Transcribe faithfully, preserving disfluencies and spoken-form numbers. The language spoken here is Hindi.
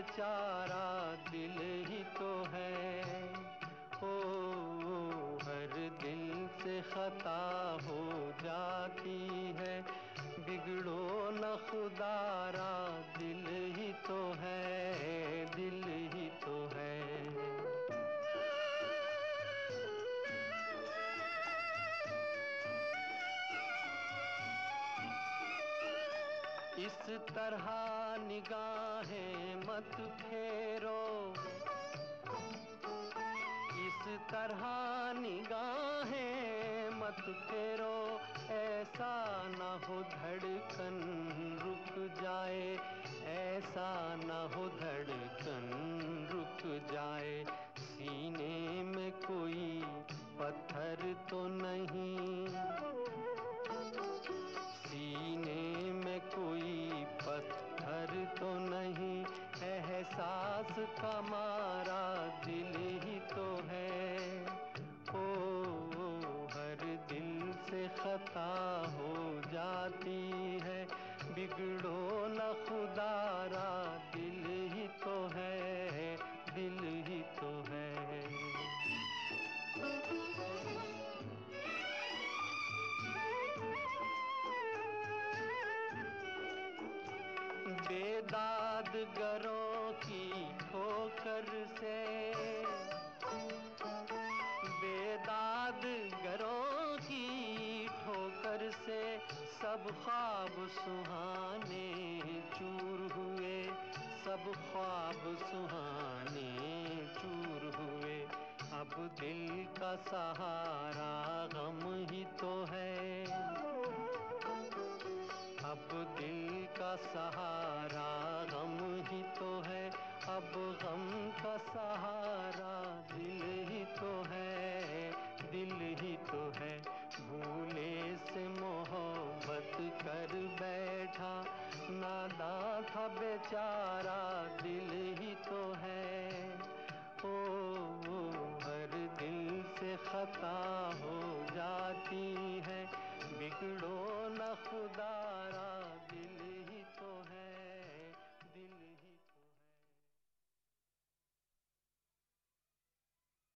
बेचारा दिल ही तो है। ओ हर दिल से खता हो जाती है, बिगड़ो न खुदारा दिल ही तो है, दिल ही तो है। इस तरह निगाहें मत फेरो, इस तरह निगाहें मत फेरो, ऐसा न हो धड़कन रुक जाए, ऐसा न हो धड़कन रुक जाए। सीने में कोई पत्थर तो नहीं, सीने में कोई पत्थर तो नहीं, एहसास का मारा दिल ही तो है। ओ हर दिल से खता हो जाती है, बिगड़ो न खुदारा दिल ही तो है, दिल ही तो है। बेदाद गरों की ठोकर से, बेदाद गरों की ठोकर से सब ख्वाब सुहाने चूर हुए, सब ख्वाब सुहाने चूर हुए। अब दिल का सहारा गम ही तो है, अब दिल का सहारा गम ही तो है, अब गम का सहारा दिल ही तो है, दिल ही तो है। भूले से मोहब्बत कर बैठा, नादां था बेचारा